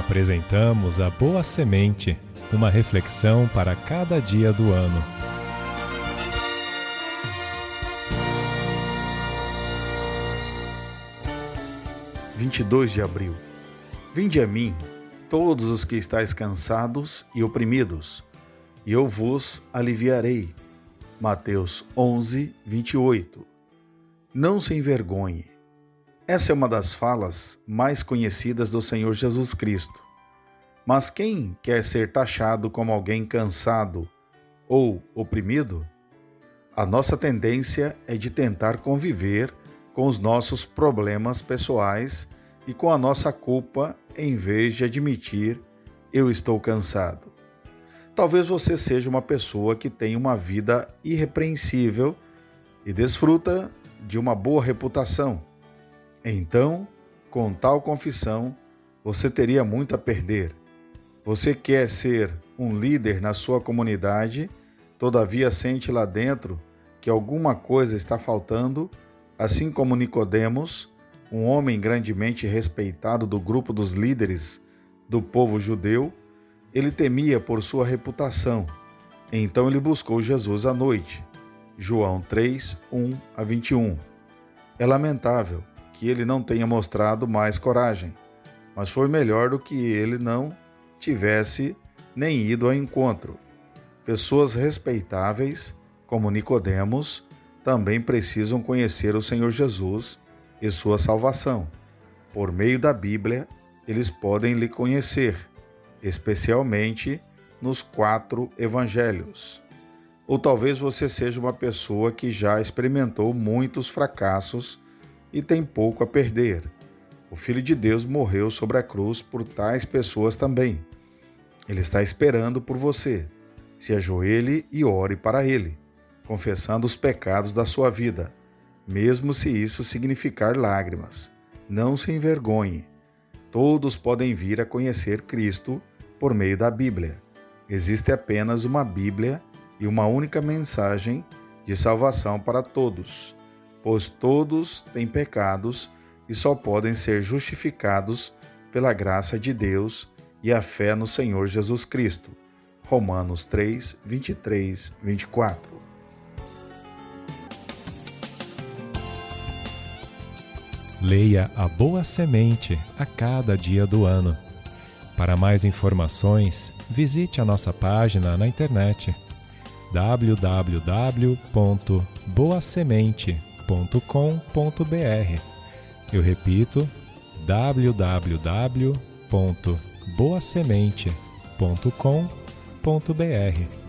Apresentamos a Boa Semente, uma reflexão para cada dia do ano. – 22 de abril. Vinde a mim, todos os que estáis cansados e oprimidos, e eu vos aliviarei. Mateus 11, 28. Não se envergonhe. Essa é uma das falas mais conhecidas do Senhor Jesus Cristo. Mas quem quer ser taxado como alguém cansado ou oprimido? A nossa tendência é de tentar conviver com os nossos problemas pessoais e com a nossa culpa, em vez de admitir: eu estou cansado. Talvez você seja uma pessoa que tem uma vida irrepreensível e desfruta de uma boa reputação. Então, com tal confissão, você teria muito a perder. Você quer ser um líder na sua comunidade, todavia sente lá dentro que alguma coisa está faltando, assim como Nicodemos, um homem grandemente respeitado do grupo dos líderes do povo judeu. Ele temia por sua reputação, então ele buscou Jesus à noite. João 3, 1 a 21. É lamentável que ele não tenha mostrado mais coragem, mas foi melhor do que ele não tivesse nem ido ao encontro. Pessoas respeitáveis, como Nicodemos, também precisam conhecer o Senhor Jesus e sua salvação. Por meio da Bíblia, eles podem lhe conhecer, especialmente nos 4 evangelhos. Ou talvez você seja uma pessoa que já experimentou muitos fracassos e tem pouco a perder. O Filho de Deus morreu sobre a cruz por tais pessoas também. Ele está esperando por você. Se ajoelhe e ore para Ele, confessando os pecados da sua vida, mesmo se isso significar lágrimas. Não se envergonhe. Todos podem vir a conhecer Cristo por meio da Bíblia. Existe apenas uma Bíblia e uma única mensagem de salvação para todos, pois todos têm pecados e só podem ser justificados pela graça de Deus e a fé no Senhor Jesus Cristo. Romanos 3, 23, 24. Leia a Boa Semente a cada dia do ano. Para mais informações, visite a nossa página na internet www.boasemente.com.br. Eu repito, www.boasemente.com.br.